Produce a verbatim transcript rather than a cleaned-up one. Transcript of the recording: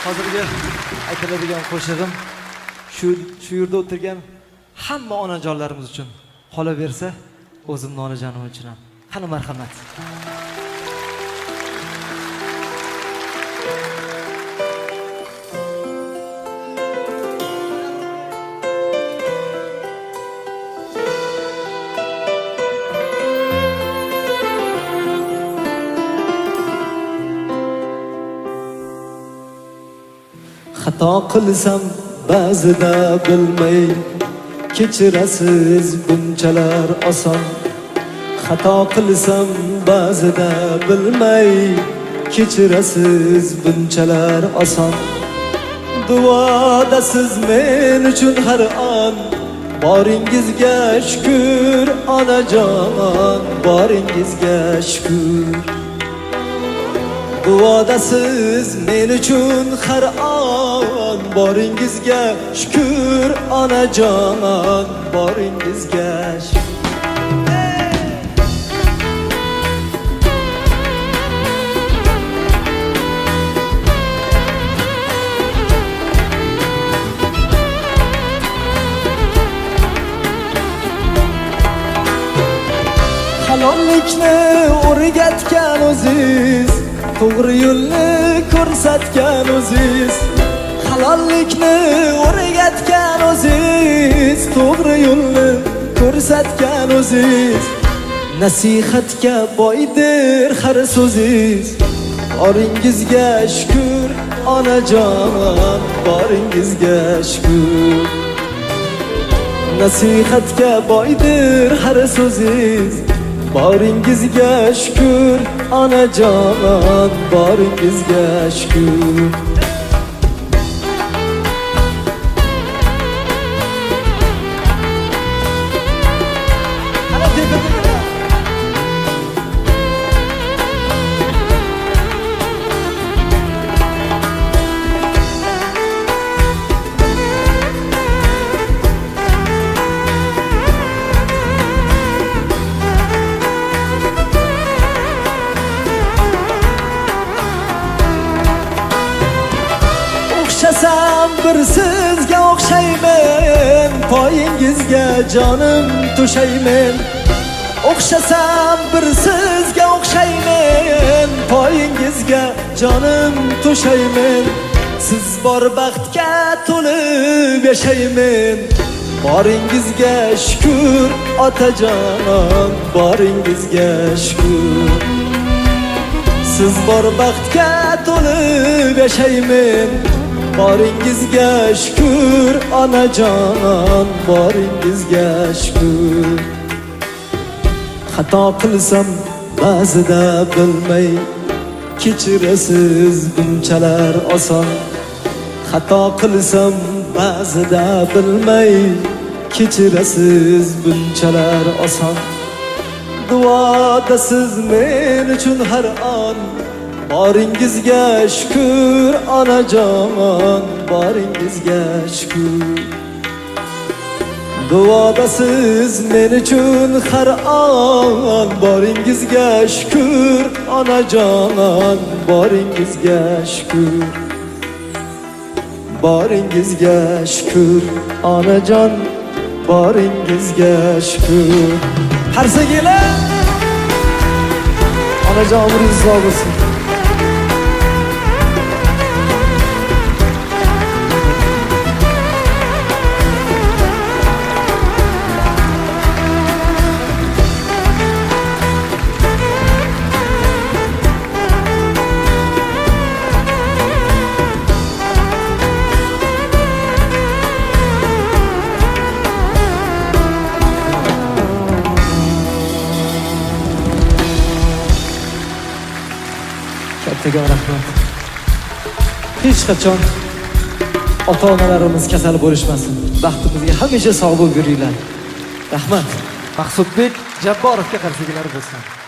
hozirgi aytiladigan qo'shig'im shu shu yerda o'tirgan hamma onajonlarimiz uchun, qolaversa o'zimning onajonim uchun ham. Qani marhamat. Xato qilsam ba'zida bilmay kechirasiz bunchalar oson. Xato qilsam ba'zida bilmay kechirasiz bunchalar oson. Duodasiz men uchun har on, boringizga shukr onajon, boringizga shukr. Duodasiz men uchun har on, boringizga shukr onajon, boringizga shukr. Halollikni o'rgatgan o'ziz, to'g'ri yo'lni ko'rsatgan o'ziz. Halollikni o'rgatgan o'ziz, to'g'ri yo'lni ko'rsatgan o'ziz. Nasihatga boydir har so'ziz, boringizga shukr onajon, boringizga shukr. Nasihatga boydir har so'ziz, boringizga shukr onajon, boringizga shukr. O'xshasam bir sizga o'xshayman, poyingizga jonim to'shayman. O'xshasam bir sizga o'xshayman, poyingizga jonim to'shayman. Siz bor baxtga to'lib yashayman, boringizga shukr otajon, boringizga shukr. Siz bor baxtga to'lib yashayman, boringizga shukr onajon, boringizga shukr. Xato qilsam ba'zida bilmay kechirasiz bunchalar oson. Xato qilsam ba'zida bilmay kechirasiz bunchalar oson. Duodasiz men uchun har on, boringizga shukr onajon, boringizga shukr. Duodasiz men uchun har on, boringizga shukr onajon, boringizga shukr. Boringizga shukr onajon, boringizga shukr. Harsagilar onajon umringiz uzoq bo'lsin. Kattaga rahmat. Hech qachon ota-onalarimiz kasal bo'lishmasin. Baxtimizga hamisha sog' bo'lib yuringlar. Rahmat. Maqsudbek Jabborovga qarshiliklari bo'lsin.